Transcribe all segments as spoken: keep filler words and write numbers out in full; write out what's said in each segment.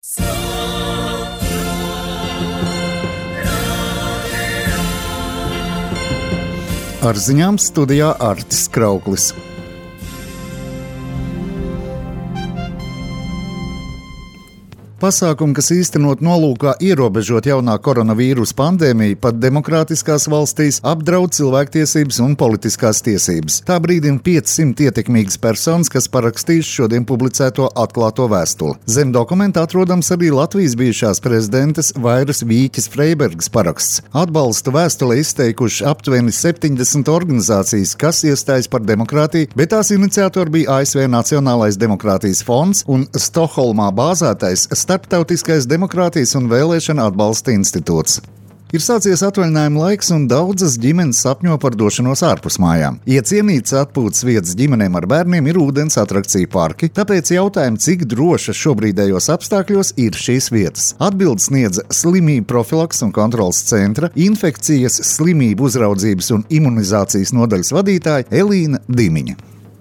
Ar ziņām studijā Artis Krauklis. Pasākumi, kas īstenot nolūkā ierobežot jaunā koronavīrusa pandēmiju, pat demokrātiskās valstīs apdraud cilvēktiesības un politiskās tiesības. Tā brīdina piecsimt ietekmīgas personas, kas parakstījuši šodien publicēto atklāto vēstuli. Zem dokumenta atrodams arī Latvijas bijušās prezidentes Vairas Vīķes Freibergas paraksts. Atbalstu vēstulē izteikuši aptuveni septiņdesmit organizācijas, kas iestājas par demokrātiju, bet tās iniciatori bija A S V Nacionālais demokrātijas fonds un Stokholmā bāzētais Starptautiskais demokrātijas un vēlēšana atbalsta institūts. Ir sācies atvaļinājuma laiks, un daudzas ģimenes sapņo par došanos ārpus mājām. Iecienītas atpūtas vietas ģimenēm ar bērniem ir ūdens atrakciju parki, tāpēc jautājumu, cik drošas šobrīdējos apstākļos ir šīs vietas. Atbildes sniedza Slimību profilaks un kontrolas centra, infekcijas, slimību uzraudzības un imunizācijas nodaļas vadītāja Elīna Dimiņa.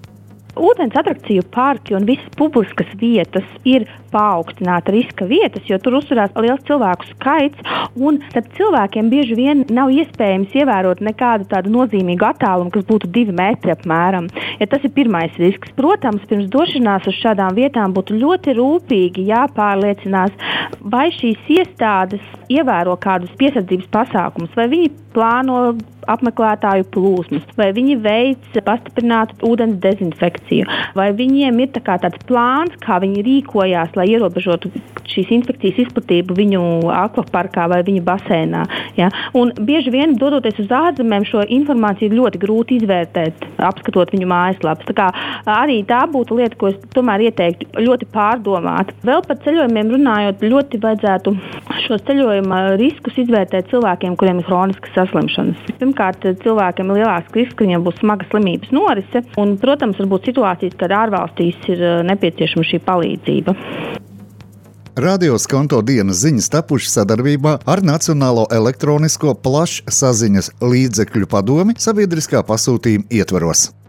Ūdens atrakciju parki un visas publiskas vietas ir paaugstināta riska vietas, jo tur uzturās liels cilvēku skaits, un starp cilvēkiem bieži vien nav iespējams ievērot nekādu tādu nozīmīgu attālumu, kas būtu divi metri apmēram. Ja tas ir pirmais risks. Protams, pirms došanās uz šādām vietām būtu ļoti rūpīgi jāpārliecinās, vai šīs iestādes ievēro kādus piesardzības pasākumus, vai viņi plāno apmeklētāju plūsmas, vai viņi veic pastiprinātu ūdens dezinfekciju, vai viņiem ir tā kā tāds plāns, kā viņi rīkojās, lai ierobežotu šīs infekcijas izplatību viņu akvaparkā vai viņu basēnā. Ja? Un bieži vien, dodoties uz ārzemēm, šo informāciju ir ļoti grūti izvērtēt, apskatot viņu mājaslapas. Tā kā arī tā būtu lieta, ko es tomēr ieteiktu ļoti pārdomāt. Vēl par ceļojumiem runājot, ļoti vajadzētu šos ceļojuma riskus izvērtēt cilvēkiem, kuriem ir hroniskas saslimšanas. Pirmkārt, cilvēkiem ir lielāks risks, ka viņiem būs smaga slimības norise, un, protams, varbūt situācijas, kad ārvalstīs ir nepieciešama šī palīdzība. Radio Skonto dienas ziņas tapušas sadarbībā ar Nacionālo elektronisko plašsaziņas līdzekļu padomi sabiedriskā pasūtījuma ietvaros.